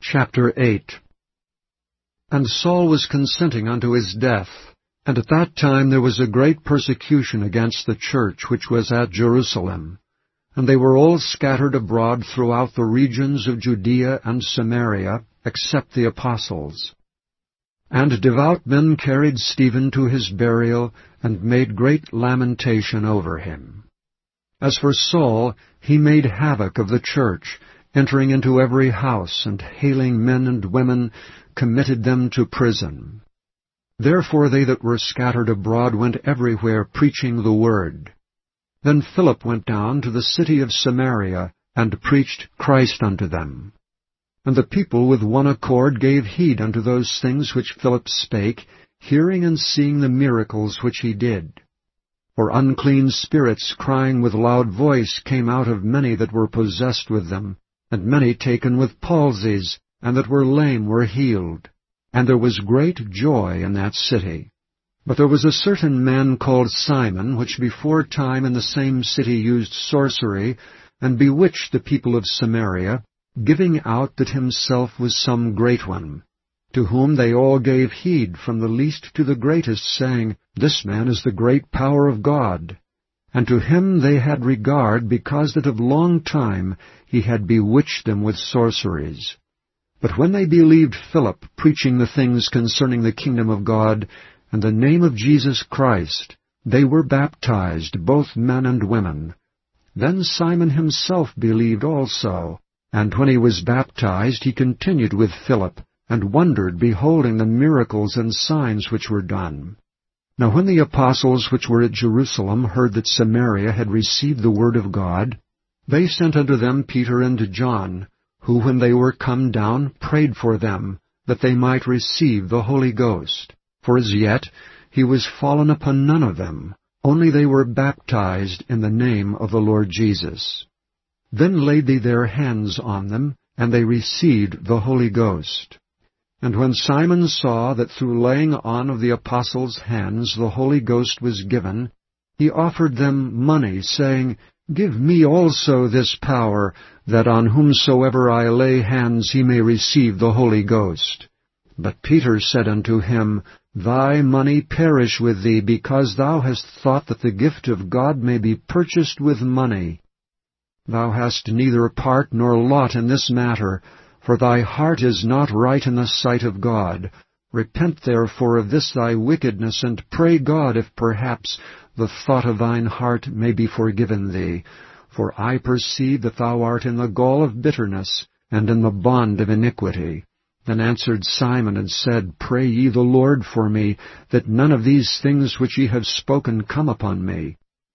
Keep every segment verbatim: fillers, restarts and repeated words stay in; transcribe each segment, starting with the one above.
Chapter eight. And Saul was consenting unto his death, and at that time there was a great persecution against the church which was at Jerusalem. And they were all scattered abroad throughout the regions of Judea and Samaria, except the apostles. And devout men carried Stephen to his burial, and made great lamentation over him. As for Saul, he made havoc of the church, entering into every house, and hailing men and women, committed them to prison. Therefore they that were scattered abroad went everywhere preaching the word. Then Philip went down to the city of Samaria, and preached Christ unto them. And the people with one accord gave heed unto those things which Philip spake, hearing and seeing the miracles which he did. For unclean spirits, crying with loud voice, came out of many that were possessed with them, and many taken with palsies, and that were lame were healed. And there was great joy in that city. But there was a certain man called Simon, which before time in the same city used sorcery, and bewitched the people of Samaria, giving out that himself was some great one, to whom they all gave heed from the least to the greatest, saying, This man is the great power of God. And to him they had regard, because that of long time he had bewitched them with sorceries. But when they believed Philip, preaching the things concerning the kingdom of God, and the name of Jesus Christ, they were baptized, both men and women. Then Simon himself believed also, and when he was baptized he continued with Philip, and wondered, beholding the miracles and signs which were done. Now when the apostles which were at Jerusalem heard that Samaria had received the word of God, they sent unto them Peter and John, who when they were come down prayed for them, that they might receive the Holy Ghost. For as yet he was fallen upon none of them, only they were baptized in the name of the Lord Jesus. Then laid they their hands on them, and they received the Holy Ghost. And when Simon saw that through laying on of the apostles' hands the Holy Ghost was given, he offered them money, saying, Give me also this power, that on whomsoever I lay hands he may receive the Holy Ghost. But Peter said unto him, Thy money perish with thee, because thou hast thought that the gift of God may be purchased with money. Thou hast neither part nor lot in this matter, for thy heart is not right in the sight of God. Repent therefore of this thy wickedness, and pray God if perhaps the thought of thine heart may be forgiven thee. For I perceive that thou art in the gall of bitterness, and in the bond of iniquity. Then answered Simon, and said, Pray ye the Lord for me, that none of these things which ye have spoken come upon me.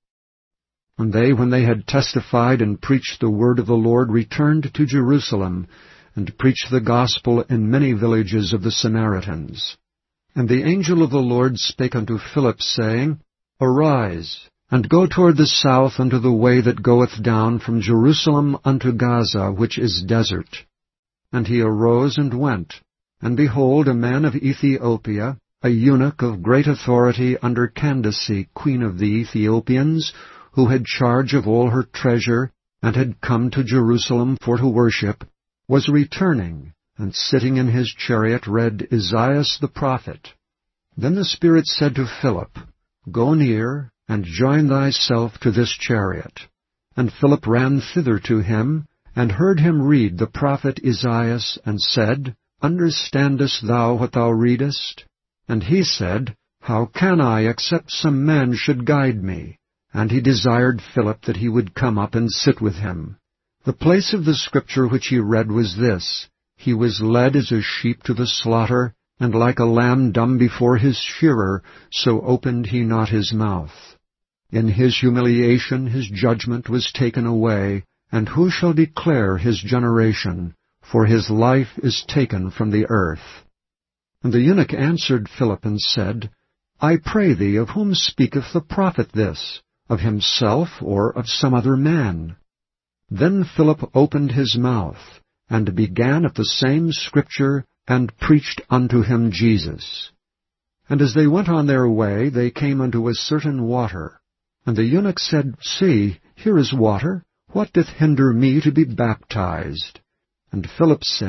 And they, when they had testified and preached the word of the Lord, returned to Jerusalem, and preached the gospel in many villages of the Samaritans. And the angel of the Lord spake unto Philip, saying, Arise, and go toward the south unto the way that goeth down from Jerusalem unto Gaza, which is desert. And he arose and went. And behold, a man of Ethiopia, a eunuch of great authority under Candace, queen of the Ethiopians, who had charge of all her treasure, and had come to Jerusalem for to worship, was returning, and sitting in his chariot read Isaiah the prophet. Then the Spirit said to Philip, Go near, and join thyself to this chariot. And Philip ran thither to him, and heard him read the prophet Isaiah, and said, Understandest thou what thou readest? And he said, How can I, except some man should guide me? And he desired Philip that he would come up and sit with him. The place of the scripture which he read was this, He was led as a sheep to the slaughter, and like a lamb dumb before his shearer, so opened he not his mouth. In his humiliation his judgment was taken away, and who shall declare his generation? For his life is taken from the earth. And the eunuch answered Philip and said, I pray thee, of whom speaketh the prophet this? Of himself, or of some other man? Then Philip opened his mouth, and began at the same scripture, and preached unto him Jesus. And as they went on their way, they came unto a certain water. And the eunuch said, See, here is water. What doth hinder me to be baptized? And Philip said,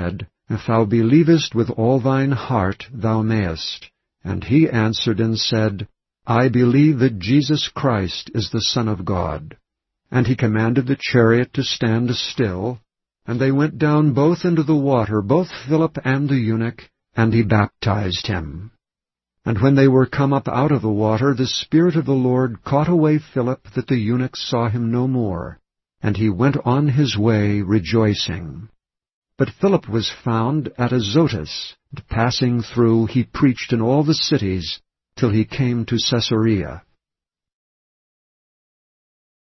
If thou believest with all thine heart, thou mayest. And he answered and said, I believe that Jesus Christ is the Son of God. And he commanded the chariot to stand still, and they went down both into the water, both Philip and the eunuch, and he baptized him. And when they were come up out of the water, the Spirit of the Lord caught away Philip, that the eunuch saw him no more, and he went on his way rejoicing. But Philip was found at Azotus, and passing through he preached in all the cities, till he came to Caesarea.